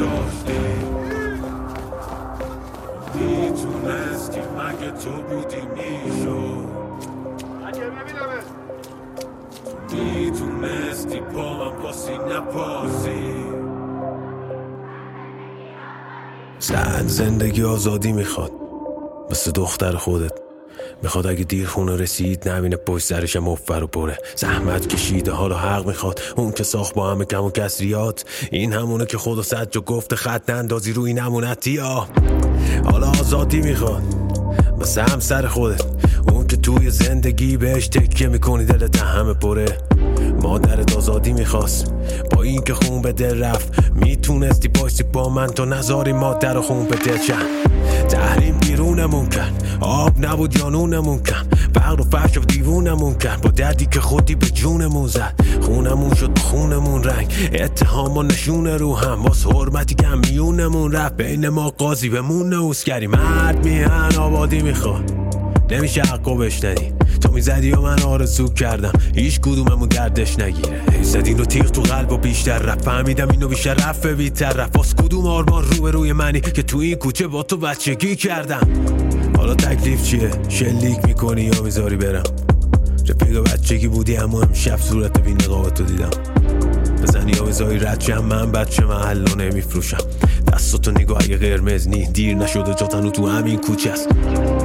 داشتی میتونستی مگه تو بودی میشد میتونستی با من باسی نپاسی زندگی آزادی میخواد مثل دختر خودت میخواد اگه دیر خونه رسید نبینه پشت سرش مفر و بره زحمت کشیده حالا حق میخواد اون که ساخت با همه کم و کسریات این همونه که خدا صد جا گفته خط نندازی روی نمونتی ها حالا آزادی میخواد مثل همسر خودت اون که توی زندگی بهش تکیه میکنی دلت همه پره مادرت آزادی میخواست با این که خون به دل رفت میتونستی باشی با من تو نذاری مادر خون به دل شن تحریم بیرونمون کرد آب نبود یا نونمون کرد فقر و فرش و دیوونمون کرد با دردی که خودی به جونمون زد خونمون شد خونمون رنگ اتهام و نشونه رو هم واس حرمتی که میونمون رفت بین ما قاضی بمونه اوسگری مرد میهن آبادی میخواد نمیشه حقو بشنی تو میزدی و من آرزو کردم هیچ کدوممون دردش نگیره زدین رو تیغ تو قلب و بیشتر رفت فهمیدم اینو بیشتر رفت بیتر رفت باز کدوم آرمان رو به روی منی که تو این کوچه با تو بچگی کردم حالا تکلیف چیه شلیک میکنی یا میذاری برم رفیق بچگی بودی اما امشب صورت بی نقابتو دیدم بزنی یا میذاری رد شم من بچه محلو نمیفروشم دستاتو نگاه اگه قرمز نی دیر نشده جاتنو تو همین کوچه است